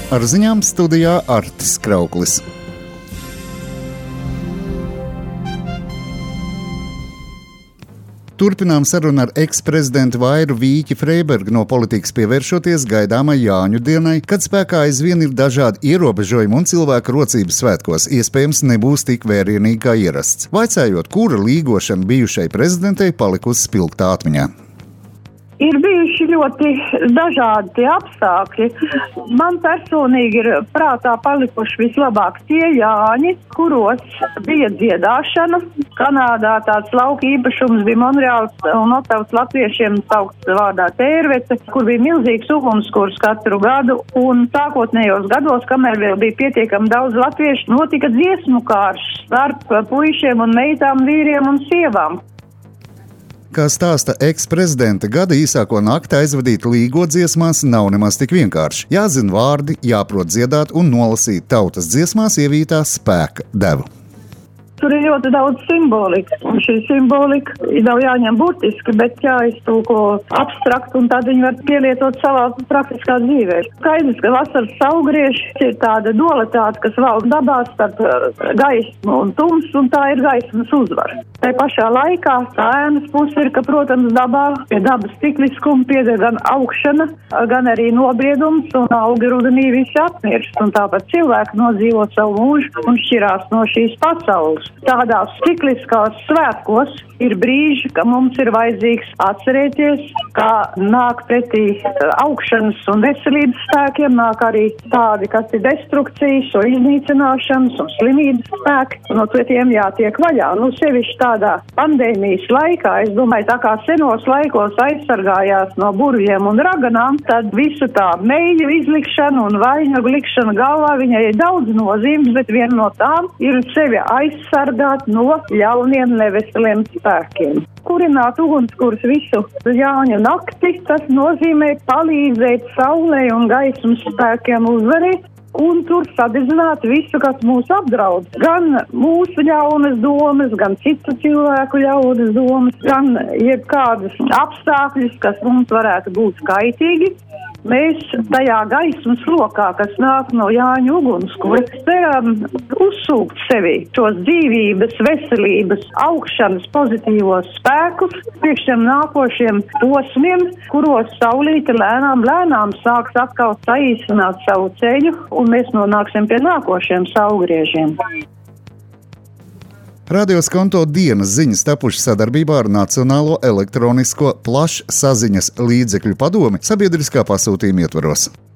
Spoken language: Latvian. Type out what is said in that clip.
Ar ziņām studijā Artis Krauklis. Turpinām sarunu ar eksprezidentu Vairu Vīķi Freibergu no politikas pievēršoties gaidāmai Jāņu dienai, kad spēkā aizvien ir dažādi ierobežojumi un cilvēku rocības svētkos iespējams nebūs tik vērienīgi kā ierasts. Vaicājot, kura līgošana bijušai prezidentei palikusi spilgtā atmiņā. Ir bijuši ļoti dažādi tie apstākļi. Man personīgi ir prātā palikuši vislabāk tie Jāņi, kuros bija dziedāšana. Kanādā tāds lauka īpašums bija Monreāls un Otavas latviešiem saukts vārdā Tērvece, kur bija milzīgs ugunskurs katru gadu. Un sākotnējos gados, kamēr vēl bija pietiekami daudz latviešu, notika dziesmu kārš starp puišiem un meitām, vīriem un sievām. Kā stāsta eksprezidenta, gada īsāko nakti aizvadīt līgo dziesmās nav nemaz tik vienkārši. Jāzina vārdi, jāprot dziedāt un nolasīt tautas dziesmās ievītā spēka devu. Tur ir ļoti daudz simbolika, un šī simbolika nav jāņem burtiski, bet jāiztulko abstrakt, un tad viņi var pielietot savā praktiskā dzīvē. Skaidrs, ka vasaras saulgrieži ir tāda dualitāte, kas valda dabā starp gaismu un tumsu, un tā ir gaismas uzvara. Tai pašā laikā tā ēnas puse ir, ka, protams, dabā pie dabas cikliskuma pieder gan augšana, gan arī nobriedums, un augi rudenī visi apmirst, un tāpat cilvēki nodzīvo savu mūžu un šķirās no šīs pasaules. Tādās cikliskās svētkos ir brīži, ka mums ir vajadzīgs atcerēties, kā nāk pretī augšanas un veselības spēkiem, nāk arī tādi, kas ir destrukcijas un iznīcināšanas un slimības spēki, un no tiem jātiek vaļā. Sevišķi tādā pandēmijas laikā, es domāju, tā kā senos laikos aizsargājās no burvjiem un raganām, tad visu tā meļu izlikšana un vainagu likšana galvā, viņai ir daudz nozīmes, bet viena no tām ir sevi aizsargāt no ļauniem neveseliem spēkiem. Kurināt ugunskurs visu Jāņu nakti, tas nozīmē palīdzēt saulē un gaismas spēkiem uzvarēt un tur sadedzināt visu, kas mūs apdraud. Gan mūsu ļaunas domas, gan citu cilvēku ļaunas domas, gan jebkādas apstākļus, kas mums varētu būt kaitīgi. Mēs tajā gaismas lokā, kas nāk no Jāņu ugunskura, ceram uzsūkt sevi šos dzīvības, veselības, augšanas pozitīvos spēkus priekš šiem nākošiem posmiem, kuros saulīte lēnām sāks atkal saīsināt savu ceļu, un mēs nonāksim pie nākošiem saulgriežiem. Radio Skonto dienas ziņas tapušas sadarbībā ar Nacionālo elektronisko plašsaziņas līdzekļu padomi sabiedriskā pasūtījuma ietvaros.